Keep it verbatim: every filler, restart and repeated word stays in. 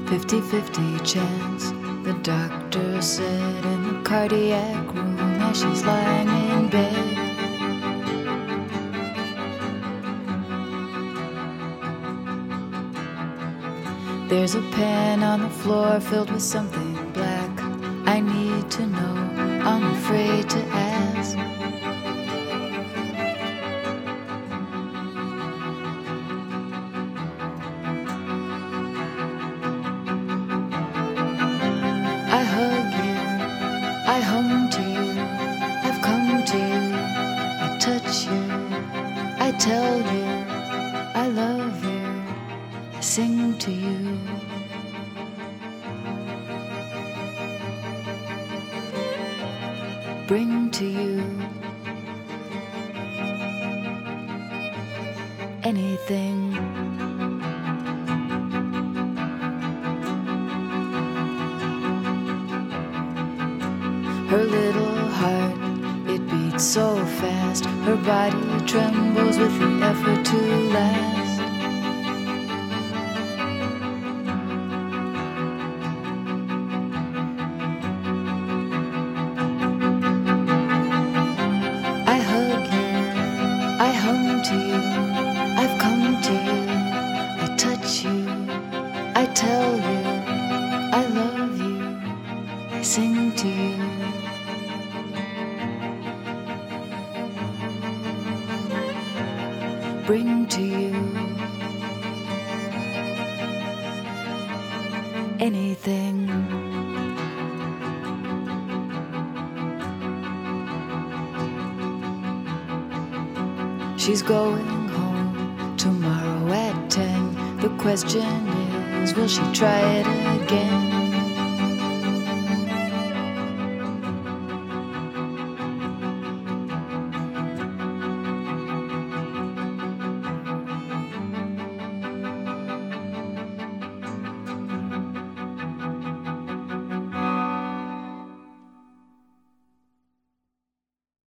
fifty-fifty chance, the doctor said in the cardiac room as she's lying in bed. There's a pen on the floor filled with something black. I need to know, I'm afraid to ask. I hug you, I hum to you, I've come to you, I touch you, I tell you, I love you, I sing to you. Bring to you anything. Her little heart, it beats so fast. Her body trembles with the effort to last. I hug you, I hum to you, I've come to you, I touch you, I tell you, I love you, I sing to you. Bring to you anything. She's going home tomorrow at ten. The question is, will she try it again?